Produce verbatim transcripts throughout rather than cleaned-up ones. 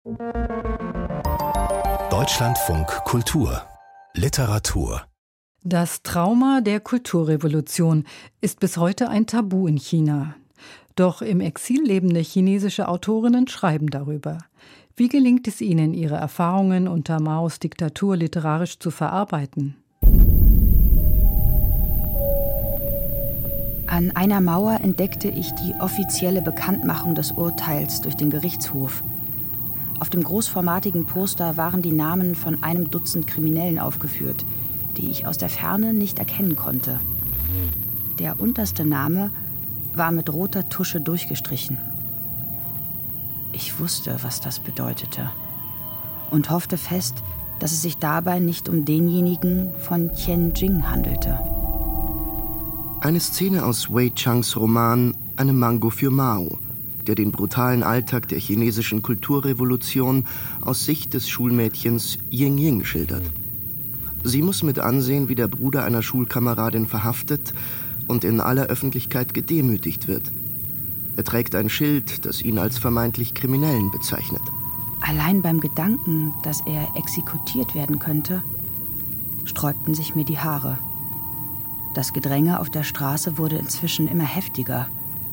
Deutschlandfunk Kultur Literatur. Das Trauma der Kulturrevolution ist bis heute ein Tabu in China. Doch im Exil lebende chinesische Autorinnen schreiben darüber. Wie gelingt es ihnen, ihre Erfahrungen unter Maos Diktatur literarisch zu verarbeiten? An einer Mauer entdeckte ich die offizielle Bekanntmachung des Urteils durch den Gerichtshof. Auf dem großformatigen Poster waren die Namen von einem Dutzend Kriminellen aufgeführt, die ich aus der Ferne nicht erkennen konnte. Der unterste Name war mit roter Tusche durchgestrichen. Ich wusste, was das bedeutete und hoffte fest, dass es sich dabei nicht um denjenigen von Qian Jing handelte. Eine Szene aus Wei Changs Roman »Eine Mango für Mao«, der den brutalen Alltag der chinesischen Kulturrevolution aus Sicht des Schulmädchens Ying Ying schildert. Sie muss mit ansehen, wie der Bruder einer Schulkameradin verhaftet und in aller Öffentlichkeit gedemütigt wird. Er trägt ein Schild, das ihn als vermeintlich Kriminellen bezeichnet. Allein beim Gedanken, dass er exekutiert werden könnte, sträubten sich mir die Haare. Das Gedränge auf der Straße wurde inzwischen immer heftiger.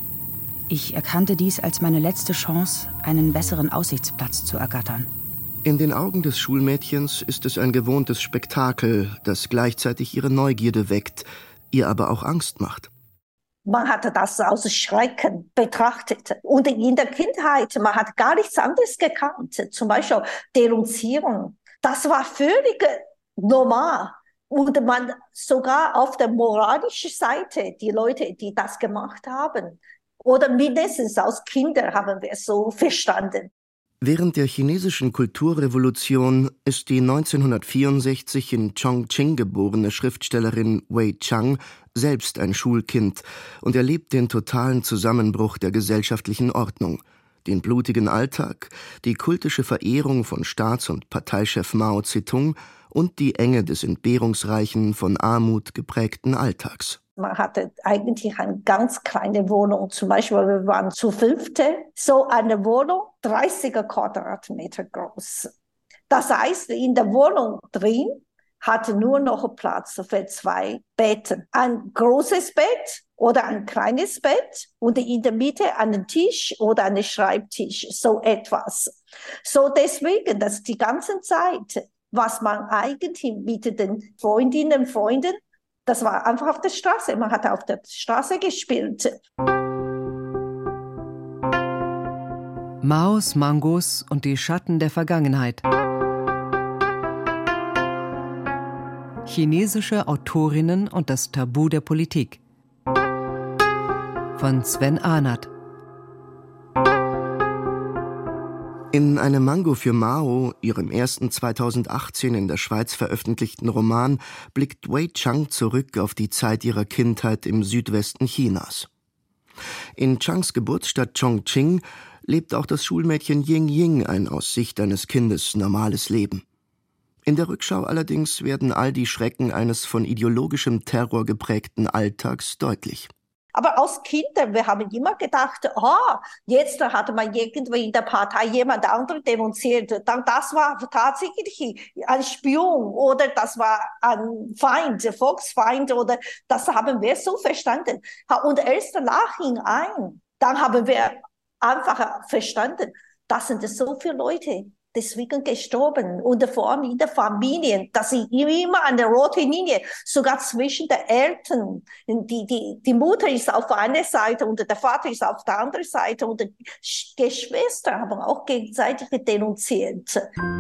Ich erkannte dies als meine letzte Chance, einen besseren Aussichtsplatz zu ergattern. In den Augen des Schulmädchens ist es ein gewohntes Spektakel, das gleichzeitig ihre Neugierde weckt, ihr aber auch Angst macht. Man hat das aus Schrecken betrachtet. Und in der Kindheit, man hat gar nichts anderes gekannt. Zum Beispiel Denunzieren. Das war völlig normal. Und man sogar auf der moralischen Seite, die Leute, die das gemacht haben. Oder mindestens als Kinder haben wir es so verstanden. Während der chinesischen Kulturrevolution ist die neunzehnhundertvierundsechzig in Chongqing geborene Schriftstellerin Wei Chang selbst ein Schulkind und erlebt den totalen Zusammenbruch der gesellschaftlichen Ordnung, den blutigen Alltag, die kultische Verehrung von Staats- und Parteichef Mao Zedong und die Enge des entbehrungsreichen, von Armut geprägten Alltags. Man hatte eigentlich eine ganz kleine Wohnung. Zum Beispiel, wir waren zu fünfte. So eine Wohnung, dreißig Quadratmeter groß. Das heißt, in der Wohnung drin hatte nur noch Platz für zwei Betten. Ein großes Bett oder ein kleines Bett und in der Mitte einen Tisch oder einen Schreibtisch, so etwas. So deswegen, dass die ganze Zeit, was man eigentlich mit den Freundinnen und Freunden, das war einfach auf der Straße. Man hat auf der Straße gespielt. Maos Mangos und die Schatten der Vergangenheit. Chinesische Autorinnen und das Tabu der Politik. Von Sven Ahnert. In »Eine Mango für Mao«, ihrem ersten zweitausendachtzehn in der Schweiz veröffentlichten Roman, blickt Wei Chang zurück auf die Zeit ihrer Kindheit im Südwesten Chinas. In Changs Geburtsstadt Chongqing lebt auch das Schulmädchen Ying Ying ein aus Sicht eines Kindes normales Leben. In der Rückschau allerdings werden all die Schrecken eines von ideologischem Terror geprägten Alltags deutlich. Aber als Kinder, wir haben immer gedacht, oh, jetzt hat man irgendwie in der Partei jemand anderen denunziert. Dann das war tatsächlich ein Spion oder das war ein Feind, Volksfeind oder das haben wir so verstanden. Und erst nachhinein, dann haben wir einfach verstanden, das sind so viele Leute deswegen gestorben. Und vor allem in der Familie, das ist immer eine rote Linie, sogar zwischen den Eltern. Die, die, die Mutter ist auf einer Seite und der Vater ist auf der anderen Seite und die Geschwister haben auch gegenseitig denunziert.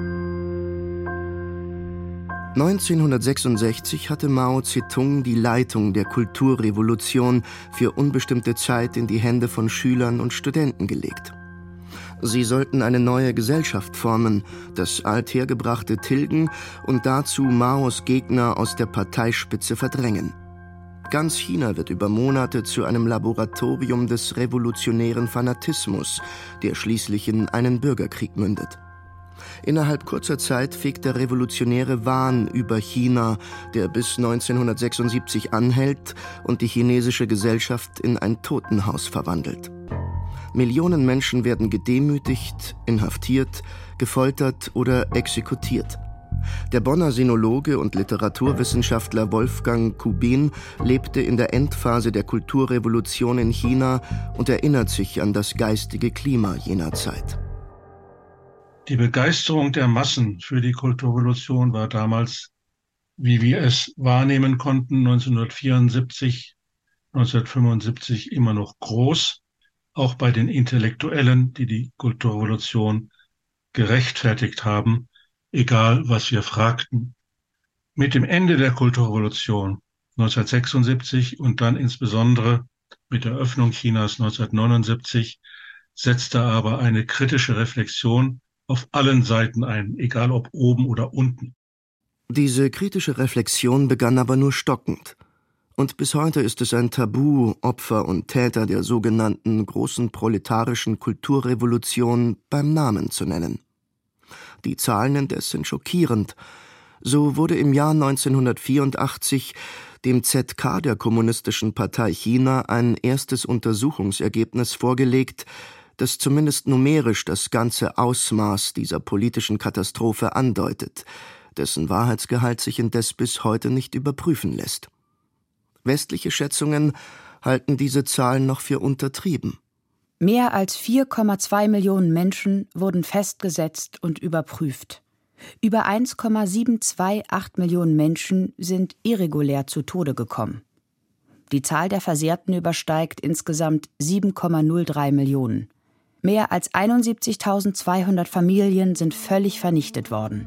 neunzehnhundertsechsundsechzig hatte Mao Zedong die Leitung der Kulturrevolution für unbestimmte Zeit in die Hände von Schülern und Studenten gelegt. Sie sollten eine neue Gesellschaft formen, das Althergebrachte tilgen und dazu Maos Gegner aus der Parteispitze verdrängen. Ganz China wird über Monate zu einem Laboratorium des revolutionären Fanatismus, der schließlich in einen Bürgerkrieg mündet. Innerhalb kurzer Zeit fegt der revolutionäre Wahn über China, der bis neunzehnhundertsechsundsiebzig anhält und die chinesische Gesellschaft in ein Totenhaus verwandelt. Millionen Menschen werden gedemütigt, inhaftiert, gefoltert oder exekutiert. Der Bonner Sinologe und Literaturwissenschaftler Wolfgang Kubin lebte in der Endphase der Kulturrevolution in China und erinnert sich an das geistige Klima jener Zeit. Die Begeisterung der Massen für die Kulturrevolution war damals, wie wir es wahrnehmen konnten, neunzehnhundertvierundsiebzig, neunzehnhundertfünfundsiebzig immer noch groß, auch bei den Intellektuellen, die die Kulturrevolution gerechtfertigt haben, egal was wir fragten. Mit dem Ende der Kulturrevolution neunzehnhundertsechsundsiebzig und dann insbesondere mit der Öffnung Chinas neunzehnhundertneunundsiebzig setzte aber eine kritische Reflexion auf allen Seiten ein, egal ob oben oder unten. Diese kritische Reflexion begann aber nur stockend. Und bis heute ist es ein Tabu, Opfer und Täter der sogenannten großen proletarischen Kulturrevolution beim Namen zu nennen. Die Zahlen indes sind schockierend. So wurde im Jahr neunzehnhundertvierundachtzig dem Z K der Kommunistischen Partei China ein erstes Untersuchungsergebnis vorgelegt, das zumindest numerisch das ganze Ausmaß dieser politischen Katastrophe andeutet, dessen Wahrheitsgehalt sich indes bis heute nicht überprüfen lässt. Westliche Schätzungen halten diese Zahlen noch für untertrieben. Mehr als vier Komma zwei Millionen Menschen wurden festgesetzt und überprüft. Über eins Komma sieben zwei acht Millionen Menschen sind irregulär zu Tode gekommen. Die Zahl der Versehrten übersteigt insgesamt sieben Komma null drei Millionen. Mehr als einundsiebzigtausendzweihundert Familien sind völlig vernichtet worden.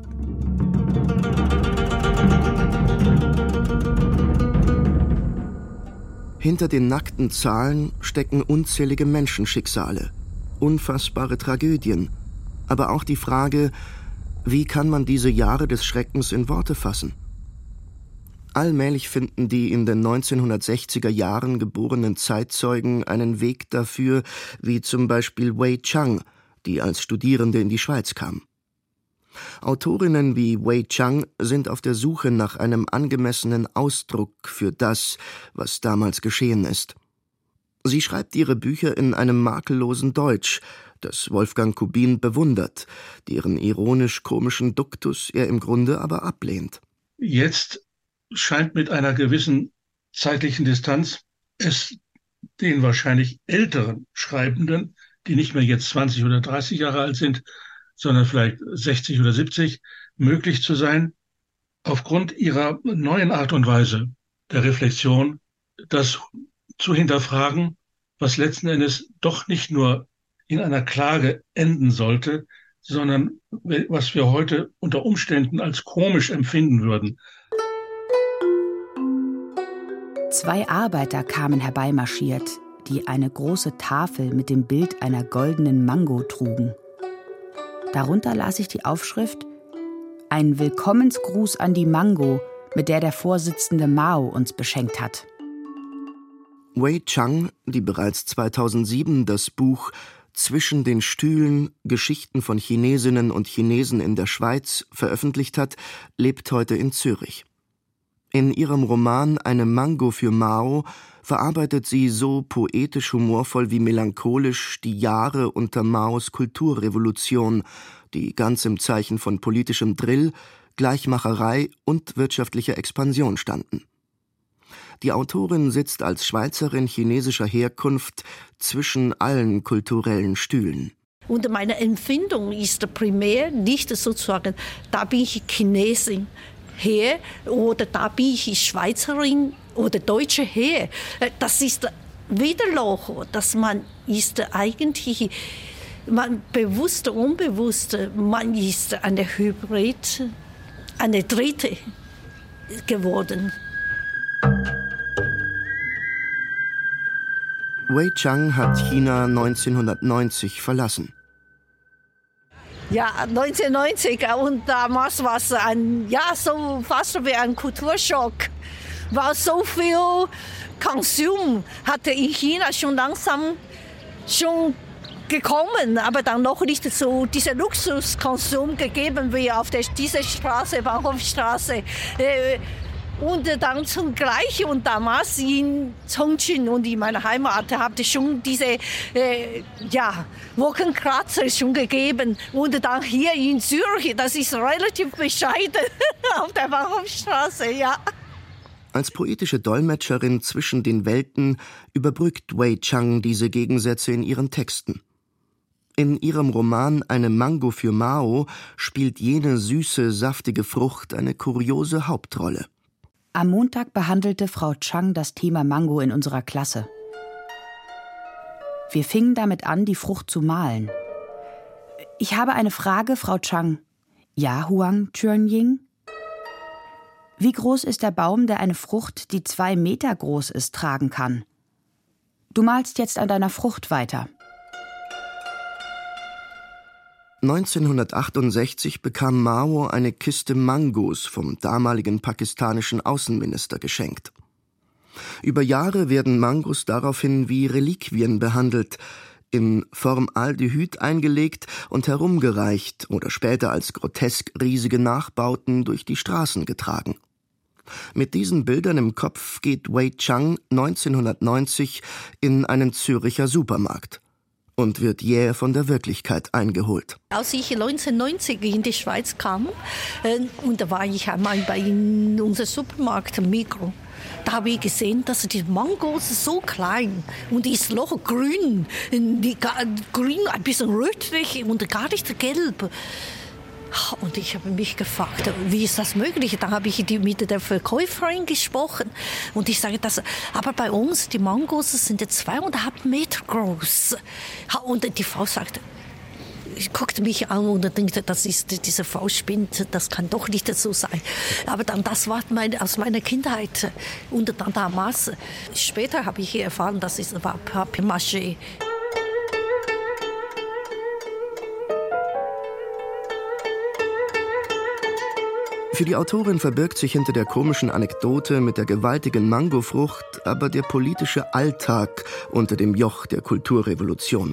Hinter den nackten Zahlen stecken unzählige Menschenschicksale, unfassbare Tragödien, aber auch die Frage, wie kann man diese Jahre des Schreckens in Worte fassen? Allmählich finden die in den neunzehnhundertsechziger Jahren geborenen Zeitzeugen einen Weg dafür, wie zum Beispiel Wei Chang, die als Studierende in die Schweiz kam. Autorinnen wie Wei Chang sind auf der Suche nach einem angemessenen Ausdruck für das, was damals geschehen ist. Sie schreibt ihre Bücher in einem makellosen Deutsch, das Wolfgang Kubin bewundert, deren ironisch-komischen Duktus er im Grunde aber ablehnt. Jetzt scheint mit einer gewissen zeitlichen Distanz es den wahrscheinlich älteren Schreibenden, die nicht mehr jetzt zwanzig oder dreißig Jahre alt sind, sondern vielleicht sechzig oder siebzig, möglich zu sein, aufgrund ihrer neuen Art und Weise der Reflexion, das zu hinterfragen, was letzten Endes doch nicht nur in einer Klage enden sollte, sondern was wir heute unter Umständen als komisch empfinden würden. Zwei Arbeiter kamen herbeimarschiert, die eine große Tafel mit dem Bild einer goldenen Mango trugen. Darunter las ich die Aufschrift: Ein Willkommensgruß an die Mango, mit der der Vorsitzende Mao uns beschenkt hat. Wei Chang, die bereits zweitausendsieben das Buch Zwischen den Stühlen – Geschichten von Chinesinnen und Chinesen in der Schweiz veröffentlicht hat, lebt heute in Zürich. In ihrem Roman Eine Mango für Mao verarbeitet sie so poetisch humorvoll wie melancholisch die Jahre unter Maos Kulturrevolution, die ganz im Zeichen von politischem Drill, Gleichmacherei und wirtschaftlicher Expansion standen. Die Autorin sitzt als Schweizerin chinesischer Herkunft zwischen allen kulturellen Stühlen. Und meine Empfindung ist primär nicht sozusagen, da bin ich Chinesin her oder da bin ich Schweizerin oder Deutsche her. Das ist Widerloch, dass man ist eigentlich, man bewusst, unbewusst, man ist eine Hybrid, eine Dritte geworden. Wei Chang hat China neunzehnhundertneunzig verlassen. Ja, neunzehnhundertneunzig, und damals war es ein, ja, so fast wie ein Kulturschock. War so viel Konsum, hatte in China schon langsam schon gekommen, aber dann noch nicht so dieser Luxuskonsum gegeben wie auf der, dieser Straße, Bahnhofstraße. Äh, Und dann zugleich und damals in Chongqing und in meiner Heimat habe ich schon diese äh, ja, Wolkenkratzer schon gegeben. Und dann hier in Zürich, das ist relativ bescheiden auf der Bahnhofstraße, ja. Als poetische Dolmetscherin zwischen den Welten überbrückt Wei Chang diese Gegensätze in ihren Texten. In ihrem Roman »Eine Mango für Mao« spielt jene süße, saftige Frucht eine kuriose Hauptrolle. Am Montag behandelte Frau Chang das Thema Mango in unserer Klasse. Wir fingen damit an, die Frucht zu mahlen. Ich habe eine Frage, Frau Chang. Ja, Huang Chuanying? Wie groß ist der Baum, der eine Frucht, die zwei Meter groß ist, tragen kann? Du malst jetzt an deiner Frucht weiter. neunzehnhundertachtundsechzig bekam Mao eine Kiste Mangos vom damaligen pakistanischen Außenminister geschenkt. Über Jahre werden Mangos daraufhin wie Reliquien behandelt, in Formaldehyd eingelegt und herumgereicht oder später als grotesk riesige Nachbauten durch die Straßen getragen. Mit diesen Bildern im Kopf geht Wei Chang neunzehnhundertneunzig in einen Züricher Supermarkt und wird jäh von der Wirklichkeit eingeholt. Als ich neunzehnhundertneunzig in die Schweiz kam, äh, und da war ich einmal bei unserem Supermarkt Migros, da habe ich gesehen, dass die Mangos so klein und ist noch grün, die, grün ein bisschen rötlich und gar nicht gelb. Und ich habe mich gefragt, wie ist das möglich? Dann habe ich mit der Verkäuferin gesprochen und ich sage, das, aber bei uns, die Mangos sind zweieinhalb Meter groß. Und die Frau sagte, ich guckte mich an und dachte, das ist, diese Frau spinnt, das kann doch nicht so sein. Aber dann, das war meine, aus meiner Kindheit. Und dann damals, später habe ich erfahren, dass es war Papier-Mâché. Für die Autorin verbirgt sich hinter der komischen Anekdote mit der gewaltigen Mangofrucht aber der politische Alltag unter dem Joch der Kulturrevolution.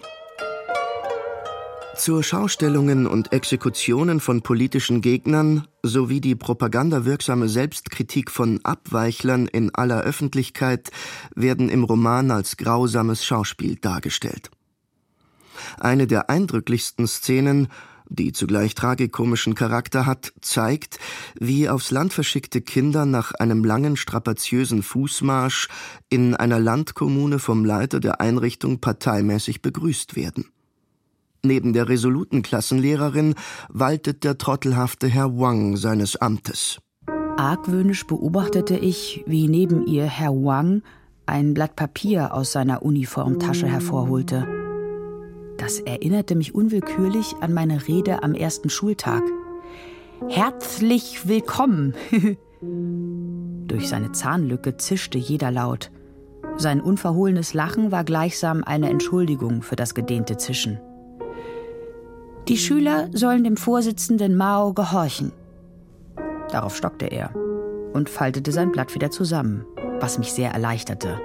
Zur Schaustellungen und Exekutionen von politischen Gegnern sowie die propagandawirksame Selbstkritik von Abweichlern in aller Öffentlichkeit werden im Roman als grausames Schauspiel dargestellt. Eine der eindrücklichsten Szenen, die zugleich tragikomischen Charakter hat, zeigt, wie aufs Land verschickte Kinder nach einem langen, strapaziösen Fußmarsch in einer Landkommune vom Leiter der Einrichtung parteimäßig begrüßt werden. Neben der resoluten Klassenlehrerin waltet der trottelhafte Herr Wang seines Amtes. Argwöhnisch beobachtete ich, wie neben ihr Herr Wang ein Blatt Papier aus seiner Uniformtasche hervorholte. Das erinnerte mich unwillkürlich an meine Rede am ersten Schultag. Herzlich willkommen! Durch seine Zahnlücke zischte jeder laut. Sein unverhohlenes Lachen war gleichsam eine Entschuldigung für das gedehnte Zischen. Die Schüler sollen dem Vorsitzenden Mao gehorchen. Darauf stockte er und faltete sein Blatt wieder zusammen, was mich sehr erleichterte.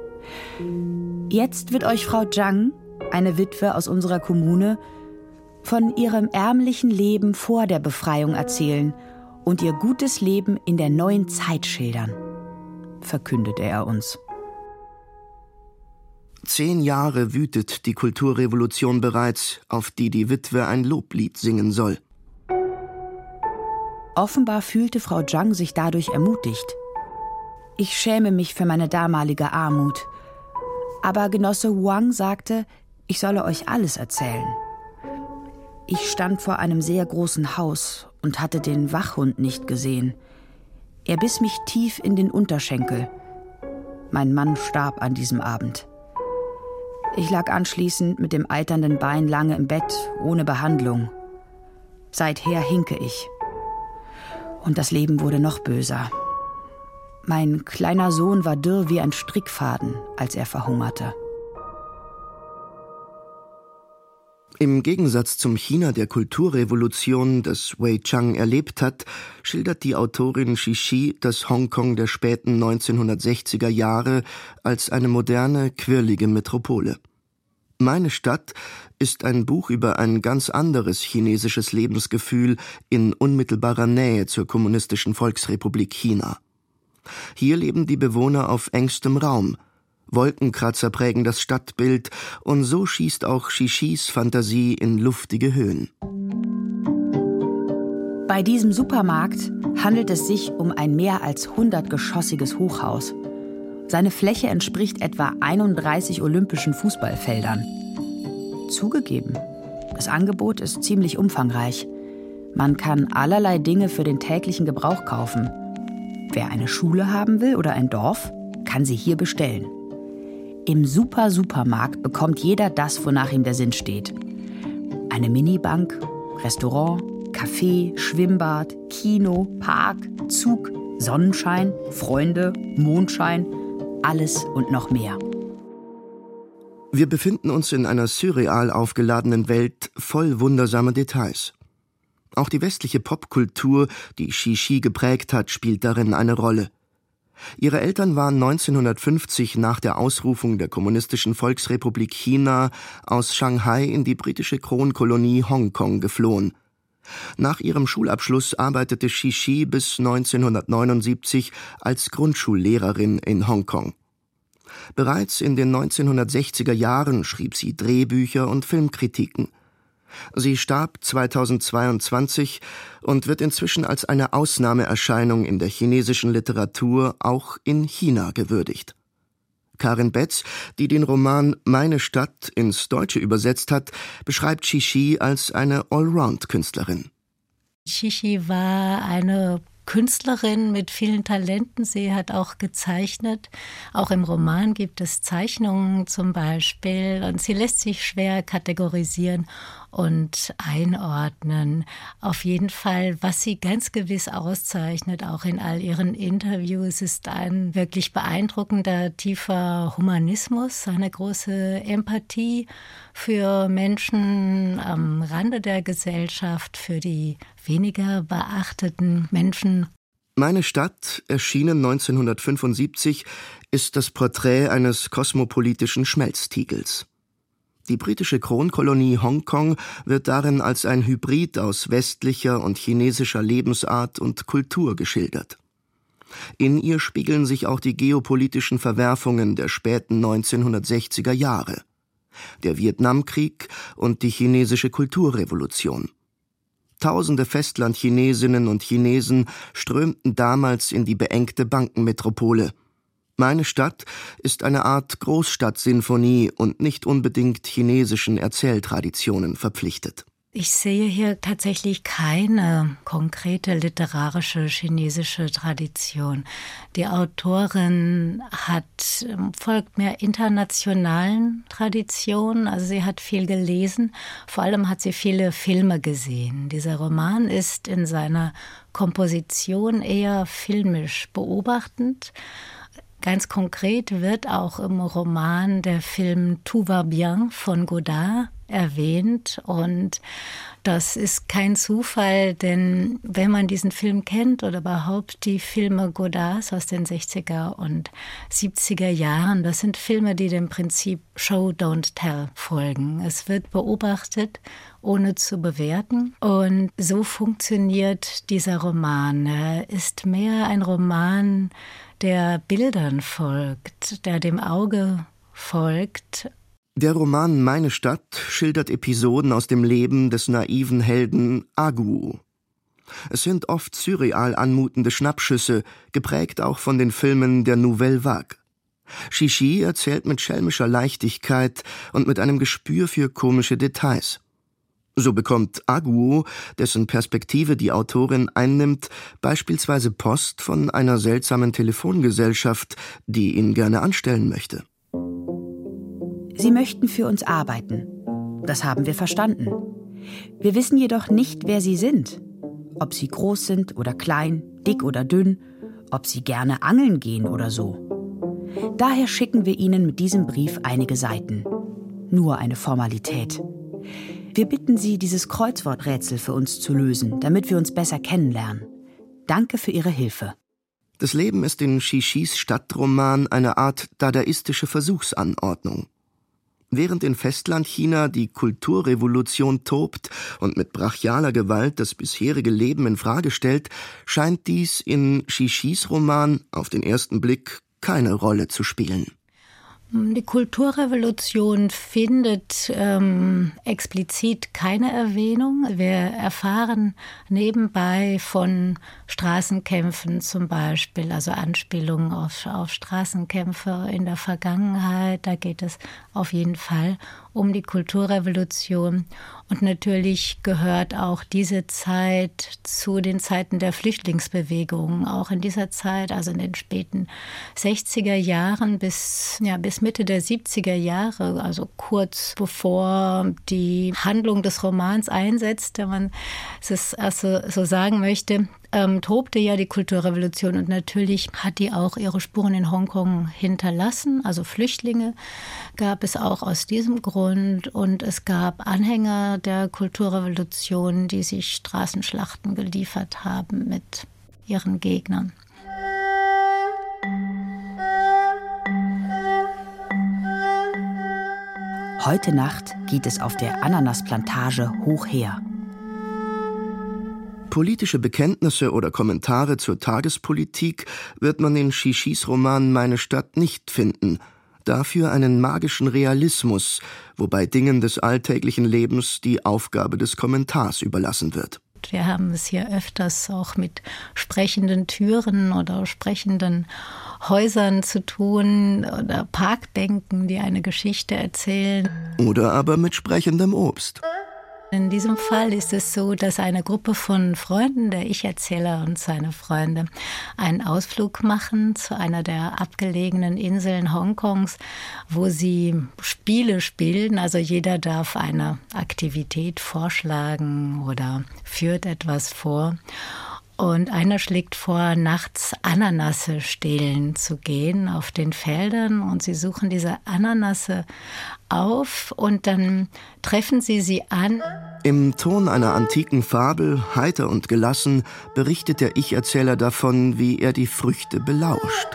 Jetzt wird euch Frau Zhang, eine Witwe aus unserer Kommune, von ihrem ärmlichen Leben vor der Befreiung erzählen und ihr gutes Leben in der neuen Zeit schildern, verkündete er uns. Zehn Jahre wütet die Kulturrevolution bereits, auf die die Witwe ein Loblied singen soll. Offenbar fühlte Frau Zhang sich dadurch ermutigt. Ich schäme mich für meine damalige Armut. Aber Genosse Wang sagte, ich solle euch alles erzählen. Ich stand vor einem sehr großen Haus und hatte den Wachhund nicht gesehen. Er biss mich tief in den Unterschenkel. Mein Mann starb an diesem Abend. Ich lag anschließend mit dem eiternden Bein lange im Bett, ohne Behandlung. Seither hinke ich. Und das Leben wurde noch böser. Mein kleiner Sohn war dürr wie ein Strickfaden, als er verhungerte. Im Gegensatz zum China der Kulturrevolution, das Wei Chang erlebt hat, schildert die Autorin Xixi das Hongkong der späten neunzehnhundertsechziger Jahre als eine moderne, quirlige Metropole. Meine Stadt ist ein Buch über ein ganz anderes chinesisches Lebensgefühl in unmittelbarer Nähe zur Kommunistischen Volksrepublik China. Hier leben die Bewohner auf engstem Raum. Wolkenkratzer prägen das Stadtbild und so schießt auch Shishis Fantasie in luftige Höhen. Bei diesem Supermarkt handelt es sich um ein mehr als hundertgeschossiges Hochhaus. Seine Fläche entspricht etwa einunddreißig olympischen Fußballfeldern. Zugegeben, das Angebot ist ziemlich umfangreich. Man kann allerlei Dinge für den täglichen Gebrauch kaufen. Wer eine Schule haben will oder ein Dorf, kann sie hier bestellen. Im Super-Supermarkt bekommt jeder das, wonach ihm der Sinn steht. Eine Minibank, Restaurant, Café, Schwimmbad, Kino, Park, Zug, Sonnenschein, Freunde, Mondschein, alles und noch mehr. Wir befinden uns in einer surreal aufgeladenen Welt voll wundersamer Details. Auch die westliche Popkultur, die Shishi geprägt hat, spielt darin eine Rolle. Ihre Eltern waren neunzehnhundertfünfzig nach der Ausrufung der Kommunistischen Volksrepublik China aus Shanghai in die britische Kronkolonie Hongkong geflohen. Nach ihrem Schulabschluss arbeitete Shishi bis neunzehnhundertneunundsiebzig als Grundschullehrerin in Hongkong. Bereits in den neunzehnhundertsechziger Jahren schrieb sie Drehbücher und Filmkritiken. Sie starb zweitausendzweiundzwanzig und wird inzwischen als eine Ausnahmeerscheinung in der chinesischen Literatur auch in China gewürdigt. Karin Betz, die den Roman Meine Stadt ins Deutsche übersetzt hat, beschreibt Shishi als eine Allround-Künstlerin. Shishi war eine Künstlerin mit vielen Talenten. Sie hat auch gezeichnet. Auch im Roman gibt es Zeichnungen zum Beispiel. Und sie lässt sich schwer kategorisieren und einordnen. Auf jeden Fall, was sie ganz gewiss auszeichnet, auch in all ihren Interviews, ist ein wirklich beeindruckender, tiefer Humanismus, eine große Empathie für Menschen am Rande der Gesellschaft, für die weniger beachteten Menschen. Meine Stadt, erschienen neunzehnhundertfünfundsiebzig, ist das Porträt eines kosmopolitischen Schmelztiegels. Die britische Kronkolonie Hongkong wird darin als ein Hybrid aus westlicher und chinesischer Lebensart und Kultur geschildert. In ihr spiegeln sich auch die geopolitischen Verwerfungen der späten neunzehnhundertsechziger Jahre, der Vietnamkrieg und die chinesische Kulturrevolution. Tausende Festlandchinesinnen und Chinesen strömten damals in die beengte Bankenmetropole. Meine Stadt ist eine Art Großstadtsinfonie und nicht unbedingt chinesischen Erzähltraditionen verpflichtet. Ich sehe hier tatsächlich keine konkrete literarische chinesische Tradition. Die Autorin hat folgt mehr internationalen Traditionen, also sie hat viel gelesen, vor allem hat sie viele Filme gesehen. Dieser Roman ist in seiner Komposition eher filmisch beobachtend. Ganz konkret wird auch im Roman der Film Tout va bien von Godard erwähnt und das ist kein Zufall, denn wenn man diesen Film kennt oder überhaupt die Filme Godards aus den sechziger und siebziger Jahren, das sind Filme, die dem Prinzip Show, Don't Tell folgen. Es wird beobachtet, ohne zu bewerten und so funktioniert dieser Roman. Er ist mehr ein Roman, der Bildern folgt, der dem Auge folgt. Der Roman Meine Stadt schildert Episoden aus dem Leben des naiven Helden Aguo. Es sind oft surreal anmutende Schnappschüsse, geprägt auch von den Filmen der Nouvelle Vague. Shishi erzählt mit schelmischer Leichtigkeit und mit einem Gespür für komische Details. So bekommt Aguo, dessen Perspektive die Autorin einnimmt, beispielsweise Post von einer seltsamen Telefongesellschaft, die ihn gerne anstellen möchte. Sie möchten für uns arbeiten. Das haben wir verstanden. Wir wissen jedoch nicht, wer Sie sind. Ob Sie groß sind oder klein, dick oder dünn, ob Sie gerne angeln gehen oder so. Daher schicken wir Ihnen mit diesem Brief einige Seiten. Nur eine Formalität. Wir bitten Sie, dieses Kreuzworträtsel für uns zu lösen, damit wir uns besser kennenlernen. Danke für Ihre Hilfe. Das Leben ist in Shishis Stadtroman eine Art dadaistische Versuchsanordnung. Während in Festlandchina die Kulturrevolution tobt und mit brachialer Gewalt das bisherige Leben in Frage stellt, scheint dies in Xixis Roman auf den ersten Blick keine Rolle zu spielen. Die Kulturrevolution findet ähm, explizit keine Erwähnung. Wir erfahren nebenbei von Straßenkämpfen zum Beispiel, also Anspielungen auf, auf Straßenkämpfe in der Vergangenheit. Da geht es auf jeden Fall um die Kulturrevolution. Und natürlich gehört auch diese Zeit zu den Zeiten der Flüchtlingsbewegung. Auch in dieser Zeit, also in den späten sechziger Jahren bis, ja, bis Mitte der siebziger Jahre, also kurz bevor die Handlung des Romans einsetzt, wenn man es also so sagen möchte, ähm, tobte ja die Kulturrevolution. Und natürlich hat die auch ihre Spuren in Hongkong hinterlassen. Also Flüchtlinge gab es auch aus diesem Grund. Und es gab Anhänger der Kulturrevolution, die sich Straßenschlachten geliefert haben mit ihren Gegnern. Heute Nacht geht es auf der Ananasplantage hoch her. Politische Bekenntnisse oder Kommentare zur Tagespolitik wird man in Xixis Roman Meine Stadt nicht finden. Dafür einen magischen Realismus, wobei Dingen des alltäglichen Lebens die Aufgabe des Kommentars überlassen wird. Wir haben es hier öfters auch mit sprechenden Türen oder sprechenden Häusern zu tun oder Parkbänken, die eine Geschichte erzählen. Oder aber mit sprechendem Obst. In diesem Fall ist es so, dass eine Gruppe von Freunden, der Ich-Erzähler und seine Freunde, einen Ausflug machen zu einer der abgelegenen Inseln Hongkongs, wo sie Spiele spielen. Also jeder darf eine Aktivität vorschlagen oder führt etwas vor. Und einer schlägt vor, nachts Ananasse stehlen zu gehen auf den Feldern. Und sie suchen diese Ananasse auf und dann treffen sie sie an. Im Ton einer antiken Fabel, heiter und gelassen, berichtet der Ich-Erzähler davon, wie er die Früchte belauscht.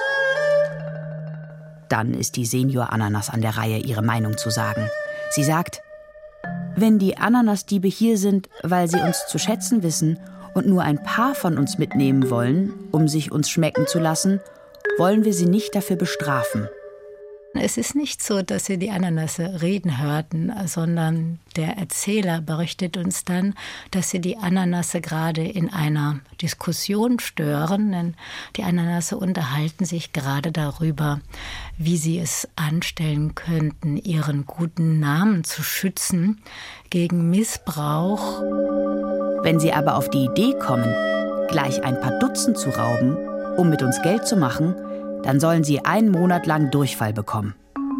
Dann ist die Senior Ananas an der Reihe, ihre Meinung zu sagen. Sie sagt, wenn die Ananasdiebe hier sind, weil sie uns zu schätzen wissen und nur ein paar von uns mitnehmen wollen, um sich uns schmecken zu lassen, wollen wir sie nicht dafür bestrafen. Es ist nicht so, dass sie die Ananasse reden hörten, sondern der Erzähler berichtet uns dann, dass sie die Ananasse gerade in einer Diskussion stören, denn die Ananasse unterhalten sich gerade darüber, wie sie es anstellen könnten, ihren guten Namen zu schützen gegen Missbrauch. Wenn sie aber auf die Idee kommen, gleich ein paar Dutzend zu rauben, um mit uns Geld zu machen, dann sollen sie einen Monat lang Durchfall bekommen.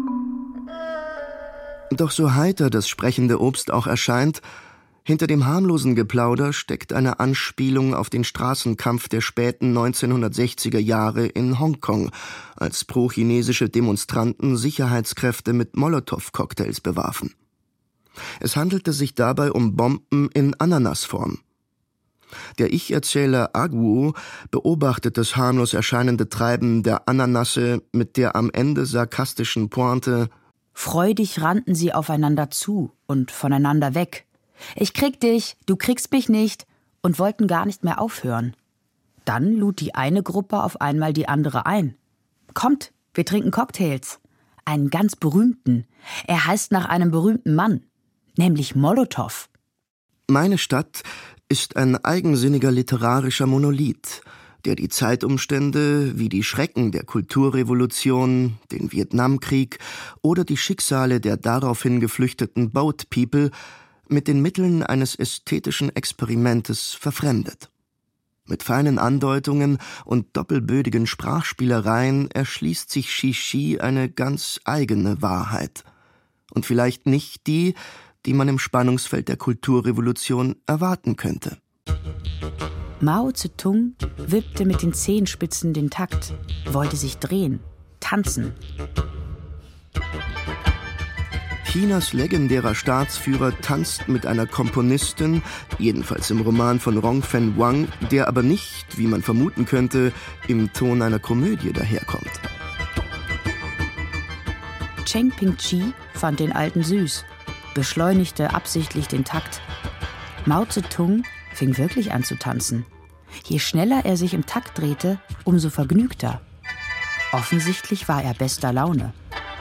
Doch so heiter das sprechende Obst auch erscheint, hinter dem harmlosen Geplauder steckt eine Anspielung auf den Straßenkampf der späten neunzehnhundertsechziger Jahre in Hongkong, als pro-chinesische Demonstranten Sicherheitskräfte mit Molotow-Cocktails bewarfen. Es handelte sich dabei um Bomben in Ananasform. Der Ich-Erzähler Aguo beobachtet das harmlos erscheinende Treiben der Ananasse mit der am Ende sarkastischen Pointe: Freudig rannten sie aufeinander zu und voneinander weg. Ich krieg dich, du kriegst mich nicht, und wollten gar nicht mehr aufhören. Dann lud die eine Gruppe auf einmal die andere ein. Kommt, wir trinken Cocktails. Einen ganz berühmten. Er heißt nach einem berühmten Mann, nämlich Molotow. Meine Stadt ist ein eigensinniger literarischer Monolith, der die Zeitumstände wie die Schrecken der Kulturrevolution, den Vietnamkrieg oder die Schicksale der daraufhin geflüchteten Boat People mit den Mitteln eines ästhetischen Experimentes verfremdet. Mit feinen Andeutungen und doppelbödigen Sprachspielereien erschließt sich Xixi eine ganz eigene Wahrheit. Und vielleicht nicht die, die man im Spannungsfeld der Kulturrevolution erwarten könnte. Mao Zedong wippte mit den Zehenspitzen den Takt, wollte sich drehen, tanzen. Chinas legendärer Staatsführer tanzt mit einer Komponistin, jedenfalls im Roman von Rongfen Wang, der aber nicht, wie man vermuten könnte, im Ton einer Komödie daherkommt. Cheng Ping-chi fand den Alten süß, beschleunigte absichtlich den Takt. Mao Zedong fing wirklich an zu tanzen. Je schneller er sich im Takt drehte, umso vergnügter. Offensichtlich war er bester Laune.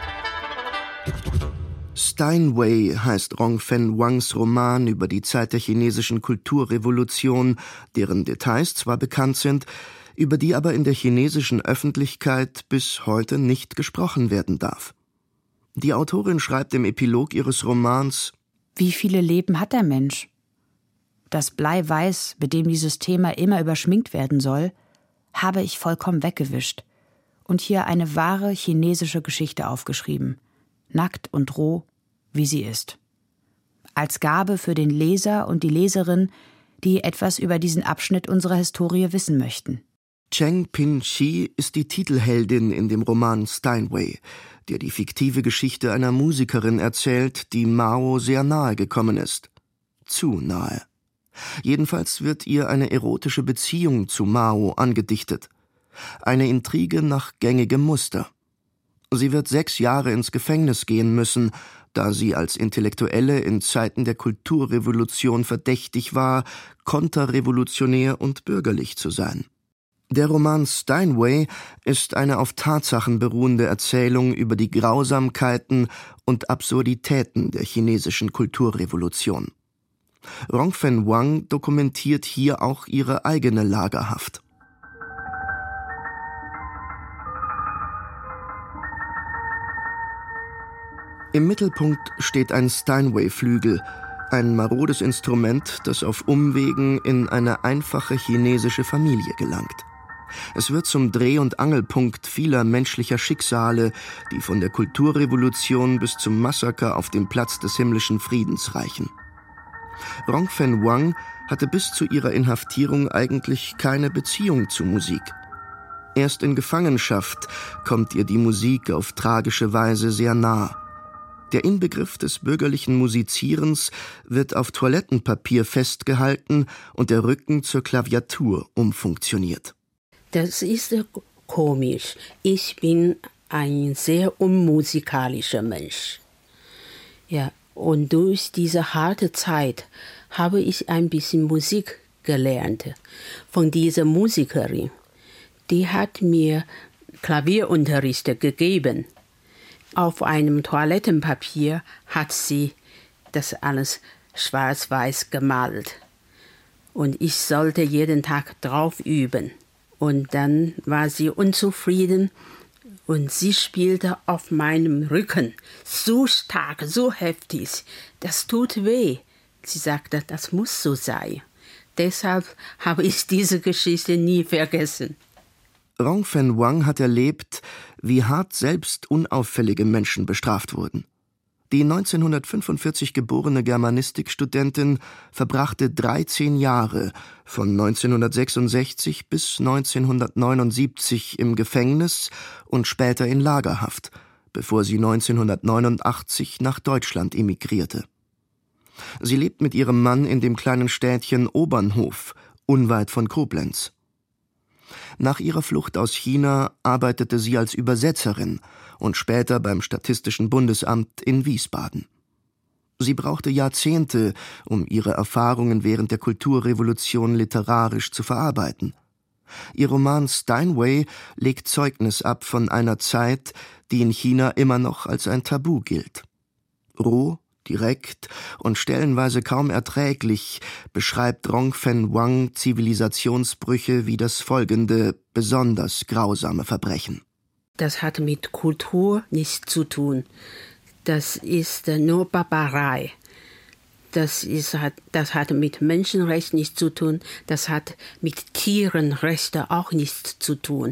Steinway heißt Rongfen Wangs Roman über die Zeit der chinesischen Kulturrevolution, deren Details zwar bekannt sind, über die aber in der chinesischen Öffentlichkeit bis heute nicht gesprochen werden darf. Die Autorin schreibt im Epilog ihres Romans: Wie viele Leben hat der Mensch? Das Bleiweiß, mit dem dieses Thema immer überschminkt werden soll, habe ich vollkommen weggewischt und hier eine wahre chinesische Geschichte aufgeschrieben, nackt und roh, wie sie ist. Als Gabe für den Leser und die Leserin, die etwas über diesen Abschnitt unserer Historie wissen möchten. Cheng Ping-chi ist die Titelheldin in dem Roman Steinway, der die fiktive Geschichte einer Musikerin erzählt, die Mao sehr nahe gekommen ist. Zu nahe. Jedenfalls wird ihr eine erotische Beziehung zu Mao angedichtet. Eine Intrige nach gängigem Muster. Sie wird sechs Jahre ins Gefängnis gehen müssen, da sie als Intellektuelle in Zeiten der Kulturrevolution verdächtig war, konterrevolutionär und bürgerlich zu sein. Der Roman Steinway ist eine auf Tatsachen beruhende Erzählung über die Grausamkeiten und Absurditäten der chinesischen Kulturrevolution. Rongfen Wang dokumentiert hier auch ihre eigene Lagerhaft. Im Mittelpunkt steht ein Steinway-Flügel, ein marodes Instrument, das auf Umwegen in eine einfache chinesische Familie gelangt. Es wird zum Dreh- und Angelpunkt vieler menschlicher Schicksale, die von der Kulturrevolution bis zum Massaker auf dem Platz des himmlischen Friedens reichen. Rongfen Wang hatte bis zu ihrer Inhaftierung eigentlich keine Beziehung zu Musik. Erst in Gefangenschaft kommt ihr die Musik auf tragische Weise sehr nah. Der Inbegriff des bürgerlichen Musizierens wird auf Toilettenpapier festgehalten und der Rücken zur Klaviatur umfunktioniert. Das ist komisch. Ich bin ein sehr unmusikalischer Mensch. Ja, und durch diese harte Zeit habe ich ein bisschen Musik gelernt von dieser Musikerin. Die hat mir Klavierunterricht gegeben. Auf einem Toilettenpapier hat sie das alles schwarz-weiß gemalt. Und ich sollte jeden Tag drauf üben. Und dann war sie unzufrieden und sie spielte auf meinem Rücken. So stark, so heftig. Das tut weh. Sie sagte, das muss so sein. Deshalb habe ich diese Geschichte nie vergessen. Rongfen Wang hat erlebt, wie hart selbst unauffällige Menschen bestraft wurden. Die neunzehnhundertfünfundvierzig geborene Germanistikstudentin verbrachte dreizehn Jahre von neunzehnhundertsechsundsechzig bis neunzehnhundertneunundsiebzig im Gefängnis und später in Lagerhaft, bevor sie neunzehnhundertneunundachtzig nach Deutschland emigrierte. Sie lebt mit ihrem Mann in dem kleinen Städtchen Obernhof, unweit von Koblenz. Nach ihrer Flucht aus China arbeitete sie als Übersetzerin und später beim Statistischen Bundesamt in Wiesbaden. Sie brauchte Jahrzehnte, um ihre Erfahrungen während der Kulturrevolution literarisch zu verarbeiten. Ihr Roman Steinway legt Zeugnis ab von einer Zeit, die in China immer noch als ein Tabu gilt. Roh, direkt und stellenweise kaum erträglich beschreibt Rongfen Wang Zivilisationsbrüche wie das folgende, besonders grausame Verbrechen. Das hat mit Kultur nichts zu tun. Das ist nur Barbarei. Das, ist, das hat mit Menschenrechten nichts zu tun. Das hat mit Tierenrechten auch nichts zu tun.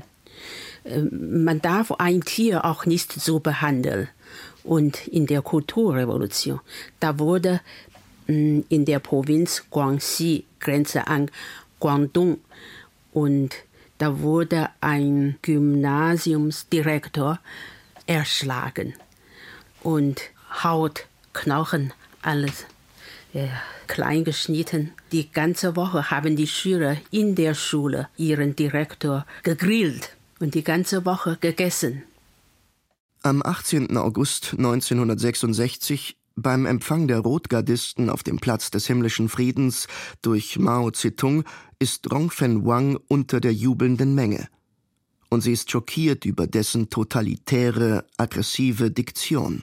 Man darf ein Tier auch nicht so behandeln. Und in der Kulturrevolution, da wurde in der Provinz Guangxi, Grenze an Guangdong, und da wurde ein Gymnasiumsdirektor erschlagen. Und Haut, Knochen, alles äh, klein geschnitten. Die ganze Woche haben die Schüler in der Schule ihren Direktor gegrillt und die ganze Woche gegessen. Am achtzehnten August neunzehnhundertsechsundsechzig, beim Empfang der Rotgardisten auf dem Platz des himmlischen Friedens durch Mao Zedong, ist Rongfen Wang unter der jubelnden Menge. Und sie ist schockiert über dessen totalitäre, aggressive Diktion.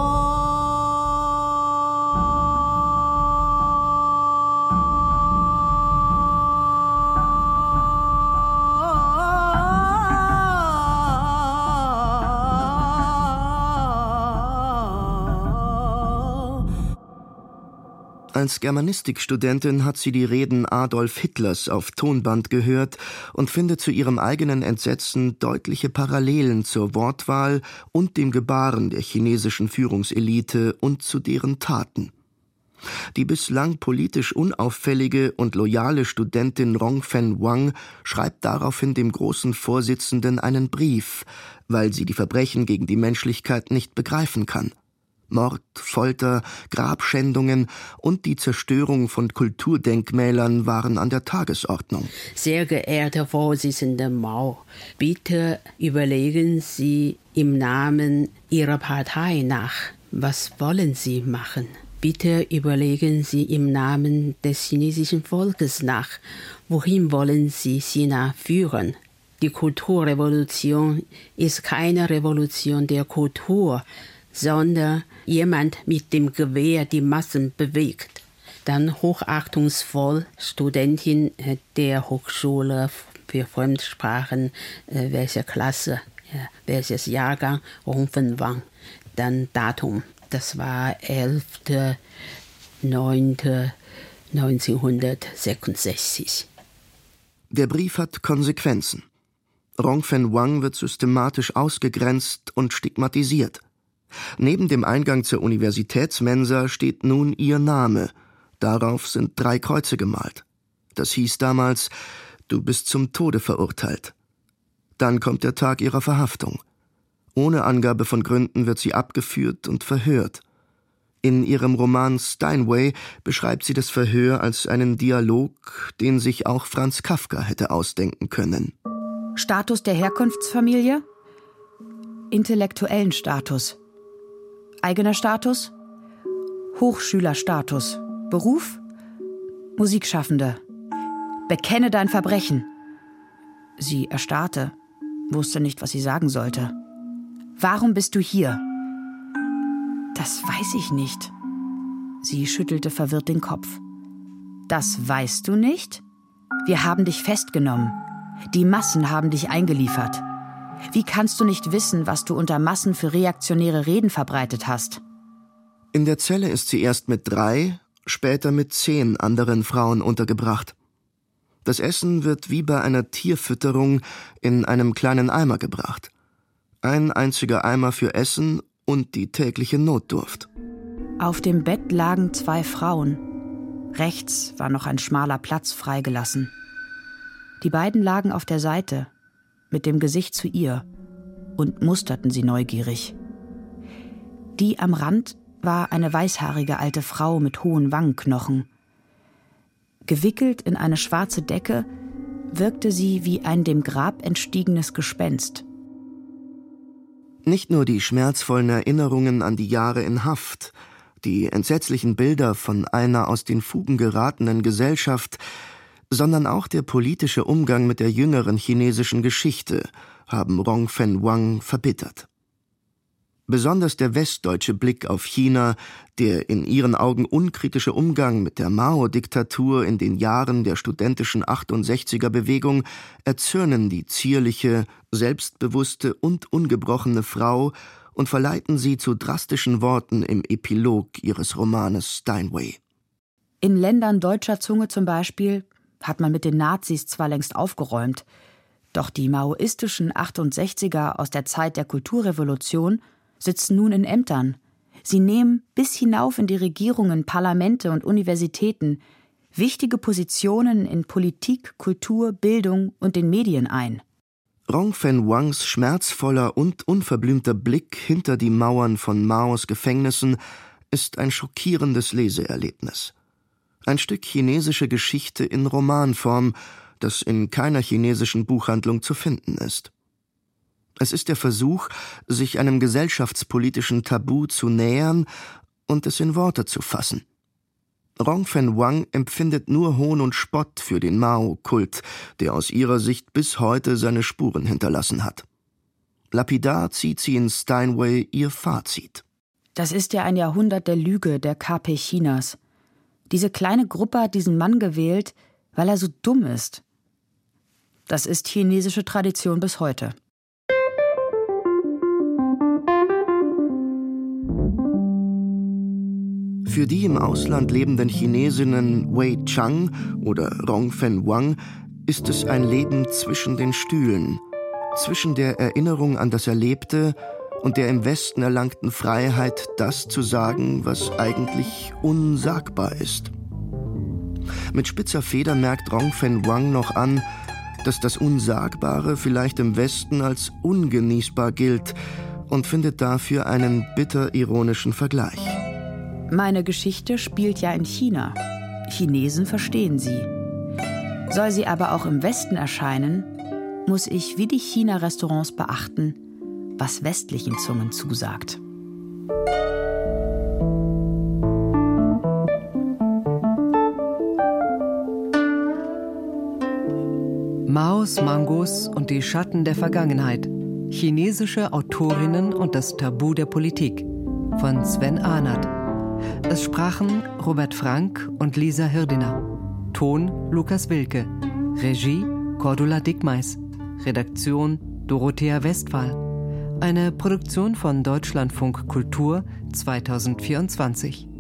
Als Germanistikstudentin hat sie die Reden Adolf Hitlers auf Tonband gehört und findet zu ihrem eigenen Entsetzen deutliche Parallelen zur Wortwahl und dem Gebaren der chinesischen Führungselite und zu deren Taten. Die bislang politisch unauffällige und loyale Studentin Rongfen Wang schreibt daraufhin dem großen Vorsitzenden einen Brief, weil sie die Verbrechen gegen die Menschlichkeit nicht begreifen kann. Mord, Folter, Grabschändungen und die Zerstörung von Kulturdenkmälern waren an der Tagesordnung. Sehr geehrter Vorsitzender Mao, bitte überlegen Sie im Namen Ihrer Partei nach. Was wollen Sie machen? Bitte überlegen Sie im Namen des chinesischen Volkes nach. Wohin wollen Sie China führen? Die Kulturrevolution ist keine Revolution der Kultur, sondern jemand mit dem Gewehr die Massen bewegt. Dann hochachtungsvoll Studentin der Hochschule für Fremdsprachen, äh, welche Klasse, ja, welches Jahrgang, Rongfen Wang. Dann Datum, das war elfter neunter neunzehnhundertsechsundsechzig. Der Brief hat Konsequenzen. Rongfen Wang wird systematisch ausgegrenzt und stigmatisiert. Neben dem Eingang zur Universitätsmensa steht nun ihr Name. Darauf sind drei Kreuze gemalt. Das hieß damals: Du bist zum Tode verurteilt. Dann kommt der Tag ihrer Verhaftung. Ohne Angabe von Gründen wird sie abgeführt und verhört. In ihrem Roman Steinway beschreibt sie das Verhör als einen Dialog, den sich auch Franz Kafka hätte ausdenken können. Status der Herkunftsfamilie? Intellektuellen Status. Eigener Status? Hochschülerstatus. Beruf? Musikschaffende. Bekenne dein Verbrechen. Sie erstarrte, wusste nicht, was sie sagen sollte. Warum bist du hier? Das weiß ich nicht. Sie schüttelte verwirrt den Kopf. Das weißt du nicht? Wir haben dich festgenommen. Die Massen haben dich eingeliefert. Wie kannst du nicht wissen, was du unter Massen für reaktionäre Reden verbreitet hast? In der Zelle ist sie erst mit drei, später mit zehn anderen Frauen untergebracht. Das Essen wird wie bei einer Tierfütterung in einem kleinen Eimer gebracht. Ein einziger Eimer für Essen und die tägliche Notdurft. Auf dem Bett lagen zwei Frauen. Rechts war noch ein schmaler Platz freigelassen. Die beiden lagen auf der Seite, mit dem Gesicht zu ihr, und musterten sie neugierig. Die am Rand war eine weißhaarige alte Frau mit hohen Wangenknochen. Gewickelt in eine schwarze Decke wirkte sie wie ein dem Grab entstiegenes Gespenst. Nicht nur die schmerzvollen Erinnerungen an die Jahre in Haft, die entsetzlichen Bilder von einer aus den Fugen geratenen Gesellschaft, sondern auch der politische Umgang mit der jüngeren chinesischen Geschichte haben Rongfen Wang verbittert. Besonders der westdeutsche Blick auf China, der in ihren Augen unkritische Umgang mit der Mao-Diktatur in den Jahren der studentischen achtundsechziger-Bewegung erzürnen die zierliche, selbstbewusste und ungebrochene Frau und verleiten sie zu drastischen Worten im Epilog ihres Romanes Steinway. In Ländern deutscher Zunge zum Beispiel hat man mit den Nazis zwar längst aufgeräumt, doch die maoistischen achtundsechziger aus der Zeit der Kulturrevolution sitzen nun in Ämtern. Sie nehmen bis hinauf in die Regierungen, Parlamente und Universitäten wichtige Positionen in Politik, Kultur, Bildung und den Medien ein. Rongfen Wangs schmerzvoller und unverblümter Blick hinter die Mauern von Maos Gefängnissen ist ein schockierendes Leseerlebnis. Ein Stück chinesische Geschichte in Romanform, das in keiner chinesischen Buchhandlung zu finden ist. Es ist der Versuch, sich einem gesellschaftspolitischen Tabu zu nähern und es in Worte zu fassen. Rongfen Wang empfindet nur Hohn und Spott für den Mao-Kult, der aus ihrer Sicht bis heute seine Spuren hinterlassen hat. Lapidar zieht sie in Steinway ihr Fazit. Das ist ja ein Jahrhundert der Lüge der K P Chinas. Diese kleine Gruppe hat diesen Mann gewählt, weil er so dumm ist. Das ist chinesische Tradition bis heute. Für die im Ausland lebenden Chinesinnen Wei Chang oder Rongfen Wang ist es ein Leben zwischen den Stühlen, zwischen der Erinnerung an das Erlebte und der im Westen erlangten Freiheit, das zu sagen, was eigentlich unsagbar ist. Mit spitzer Feder merkt Rongfen Wang noch an, dass das Unsagbare vielleicht im Westen als ungenießbar gilt und findet dafür einen bitter ironischen Vergleich. Meine Geschichte spielt ja in China. Chinesen verstehen sie. Soll sie aber auch im Westen erscheinen, muss ich wie die China-Restaurants beachten, was westlichen Zungen zusagt. Maos Mangos und die Schatten der Vergangenheit. Chinesische Autorinnen und das Tabu der Politik von Sven Ahnert. Es sprachen Robert Frank und Lisa Hirdiner. Ton Lukas Wilke. Regie Cordula Dickmeis. Redaktion Dorothea Westphal. Eine Produktion von Deutschlandfunk Kultur zweitausendvierundzwanzig.